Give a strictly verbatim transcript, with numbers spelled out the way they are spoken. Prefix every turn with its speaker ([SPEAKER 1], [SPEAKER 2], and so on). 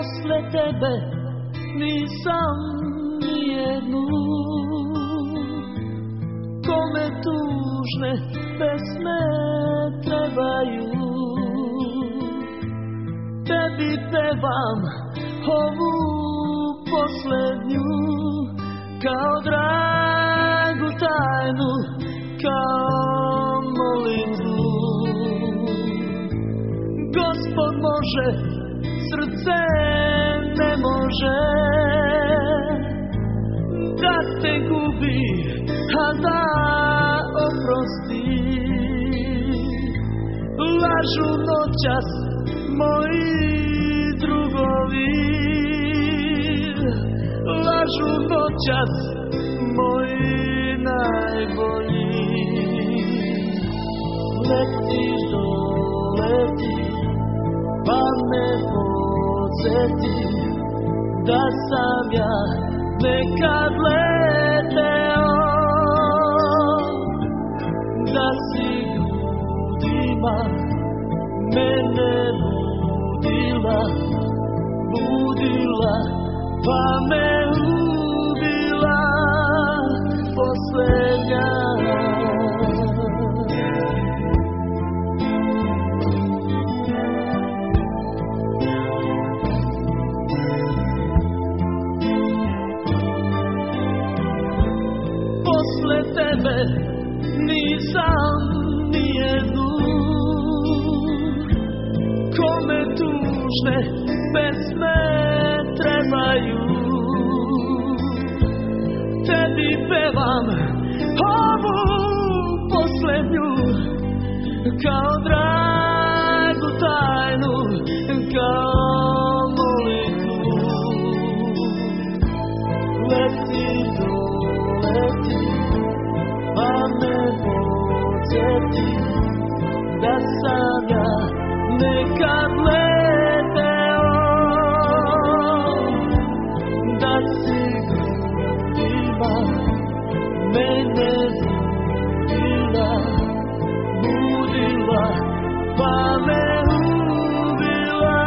[SPEAKER 1] Posle tebe nisam nijednu, kome tužne pesme trebaju. Tebi pevam ovu poslednju, kao dragu tajnu, kao molitvu. Gospod može, srce ne može da te gubi, a da oprosti. Lažu noćas moji drugovi, lažu noćas moji najbolji. Letiš doleti, pa me podsjeti da sam ja nekad leteo, da si ljudima mene budila, budila, pa me ubila posljednja. Posle tebe nisam nijednu, kome tužne pesme trebaju. Tebi pevam ovu poslednju, kao dragu tajnu, kao molitvu. Leti doleti, pa me podsjeti da sam ja nekad leteo, da si ljudima mene budila, budila, pa me ubila.